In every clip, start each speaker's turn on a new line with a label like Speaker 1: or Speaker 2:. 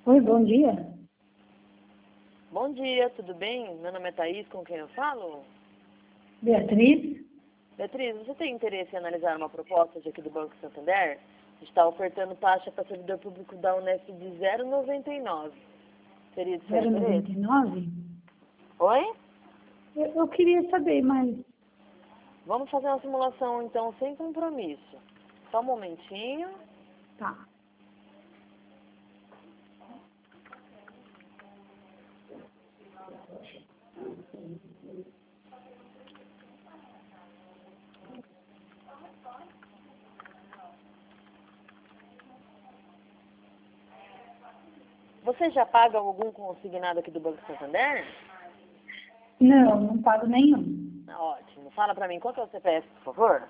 Speaker 1: Oi, bom dia.
Speaker 2: Bom dia, tudo bem? Meu nome é Thaís, com quem eu falo?
Speaker 1: Beatriz?
Speaker 2: Beatriz, você tem interesse em analisar uma proposta de aqui do Banco Santander? Está ofertando taxa para servidor público da Unesp de 0,99. Seria de seu interesse?
Speaker 1: 0,99?
Speaker 2: Oi?
Speaker 1: Eu queria saber, mas...
Speaker 2: Vamos fazer uma simulação, então, sem compromisso. Só um momentinho.
Speaker 1: Tá.
Speaker 2: Você já paga algum consignado aqui do Banco Santander?
Speaker 1: Não pago nenhum.
Speaker 2: Ótimo. Fala para mim, qual que é o CPF, por favor?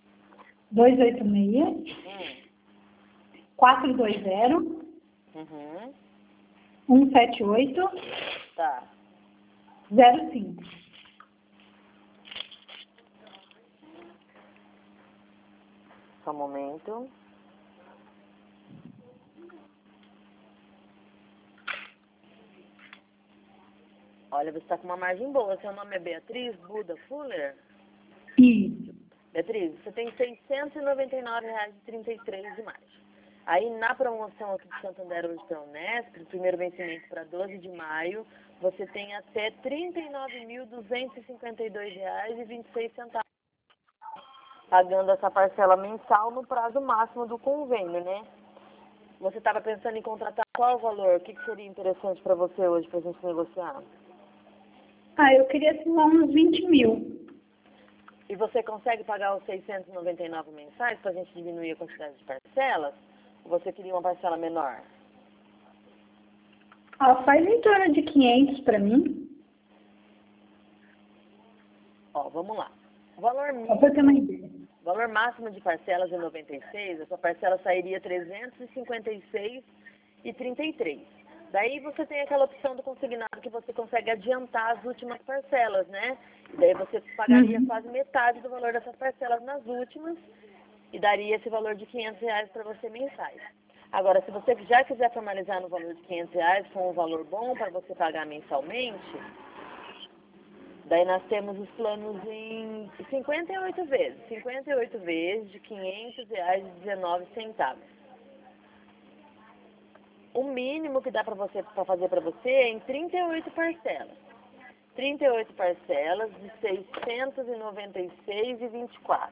Speaker 1: 286 420
Speaker 2: Uhum.
Speaker 1: 178
Speaker 2: Tá.
Speaker 1: 05.
Speaker 2: Só um momento. Olha, você está com uma margem boa. Seu nome é Beatriz Buda Fuller?
Speaker 1: Isso.
Speaker 2: Beatriz, você tem R$ 699,33 de margem. Aí, na promoção aqui de Santander hoje pela Unesp, o primeiro vencimento para 12 de maio, você tem até R$ 39.252,26, pagando essa parcela mensal no prazo máximo do convênio, né? Você estava pensando em contratar qual valor? O que seria interessante para você hoje para a gente negociar?
Speaker 1: Eu queria assinar uns 20 mil.
Speaker 2: E você consegue pagar os 699 mensais para a gente diminuir a quantidade de parcelas? Ou você queria uma parcela menor?
Speaker 1: Faz em torno de 500 para mim.
Speaker 2: Ó, vamos lá. O valor
Speaker 1: Só para ter uma
Speaker 2: mínimo,
Speaker 1: ideia.
Speaker 2: valor máximo de parcelas em 96, a sua parcela sairia 356,33. Daí você tem aquela opção do consignado que você consegue adiantar as últimas parcelas, né? E daí você pagaria quase metade do valor dessas parcelas nas últimas e daria esse valor de R$ 500 para você mensais. Agora, se você já quiser formalizar no valor de R$ 500, for um valor bom para você pagar mensalmente, daí nós temos os planos em 58 vezes. 58 vezes de R$ 500,19. O mínimo que dá para fazer para você é em 38 parcelas. 38 parcelas de R$ 696,24.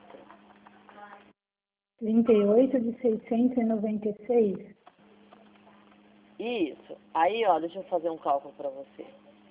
Speaker 1: 38 de 696.
Speaker 2: Isso. Aí, ó, deixa eu fazer um cálculo para você.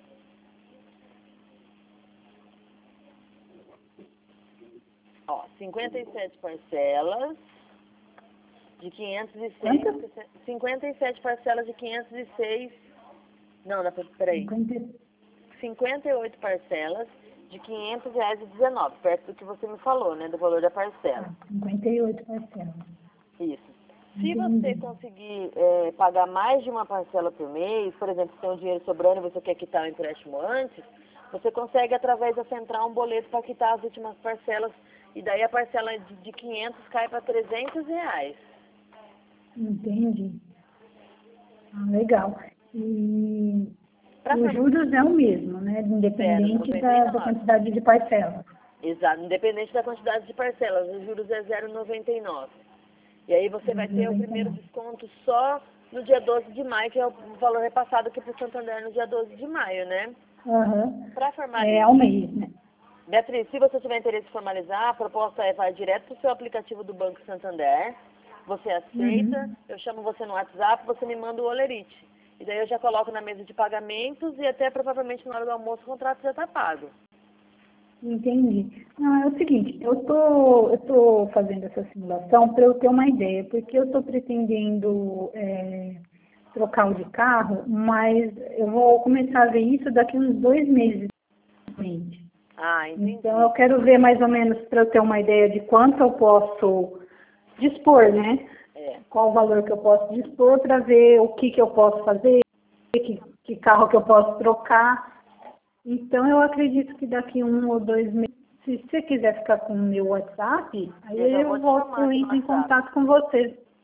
Speaker 2: Ó, 57 parcelas de 506.
Speaker 1: Quanto?
Speaker 2: 57 parcelas de 506. Não, peraí. 58 parcelas de R$ 500,19, perto do que você me falou, né, do valor da parcela.
Speaker 1: 58 parcelas.
Speaker 2: Isso. Se
Speaker 1: Entendi.
Speaker 2: você conseguir pagar mais de uma parcela por mês, por exemplo, se tem um dinheiro sobrando e você quer quitar o empréstimo antes, você consegue, através da central, um boleto para quitar as últimas parcelas, e daí a parcela de 500 cai para R$ 300.
Speaker 1: Entendi. Legal. E
Speaker 2: Pra
Speaker 1: os juros é o mesmo, né? Independente da
Speaker 2: 0,99.
Speaker 1: quantidade de parcelas.
Speaker 2: Exato, independente da quantidade de parcelas, os juros é 0,99. E aí você vai ter o primeiro
Speaker 1: 0,99.
Speaker 2: desconto só no dia 12 de maio, que é o valor repassado aqui para o Santander no dia 12 de maio, né?
Speaker 1: Aham.
Speaker 2: Para
Speaker 1: É
Speaker 2: formalizar,
Speaker 1: ao mês, né?
Speaker 2: Beatriz, se você tiver interesse em formalizar, a proposta vai direto para o seu aplicativo do Banco Santander. Você aceita, eu chamo você no WhatsApp, você me manda o olerite. E daí eu já coloco na mesa de pagamentos e até provavelmente na hora do almoço o contrato já está pago.
Speaker 1: Entendi. É o seguinte, eu tô fazendo essa simulação para eu ter uma ideia, porque eu estou pretendendo trocar o de carro, mas eu vou começar a ver isso daqui uns 2 meses.
Speaker 2: Ah, entendi.
Speaker 1: Então eu quero ver mais ou menos para eu ter uma ideia de quanto eu posso dispor, né? Qual o valor que eu posso dispor para ver o que eu posso fazer, que carro que eu posso trocar. Então, eu acredito que daqui 1 ou 2 meses, se você quiser ficar com o meu WhatsApp, aí
Speaker 2: Eu já
Speaker 1: eu
Speaker 2: vou te
Speaker 1: volto
Speaker 2: chamar aqui no
Speaker 1: entro em
Speaker 2: WhatsApp.
Speaker 1: contato com você.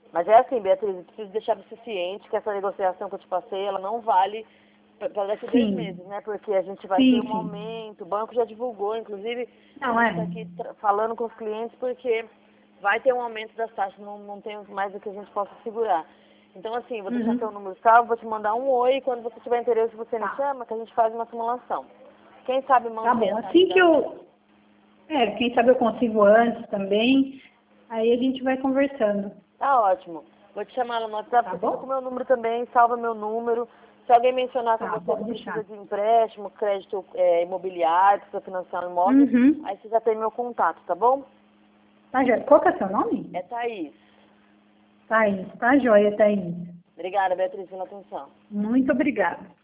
Speaker 2: Mas é assim, Beatriz, eu preciso deixar você ciente que essa negociação que eu te passei, ela não vale para daqui a 2 meses, né? Porque a gente vai ter um aumento, o banco já divulgou, inclusive,
Speaker 1: Não,
Speaker 2: a gente está aqui falando com os clientes porque vai ter um aumento das taxas, não tem mais do que a gente possa segurar. Então, assim, vou deixar seu número salvo, vou te mandar um oi, e quando você tiver interesse, você me chama, que a gente faz uma simulação. Quem sabe
Speaker 1: Tá
Speaker 2: manter
Speaker 1: bom,
Speaker 2: a taxa
Speaker 1: assim que quem sabe eu consigo antes também, aí a gente vai conversando.
Speaker 2: Tá ótimo. Vou te chamar no WhatsApp,
Speaker 1: Tá
Speaker 2: você fica
Speaker 1: bom?
Speaker 2: com o meu número também, salva meu número. Se alguém mencionar com
Speaker 1: Tá,
Speaker 2: você
Speaker 1: pode
Speaker 2: que precisa
Speaker 1: deixar.
Speaker 2: de empréstimo, crédito imobiliário, precisa financiar um imóvel, aí você já tem meu contato, tá bom?
Speaker 1: Tá, joia. Qual que é o seu nome?
Speaker 2: É Thaís.
Speaker 1: Thaís, tá joia, Thaís.
Speaker 2: Obrigada, Beatriz, pela atenção.
Speaker 1: Muito obrigada.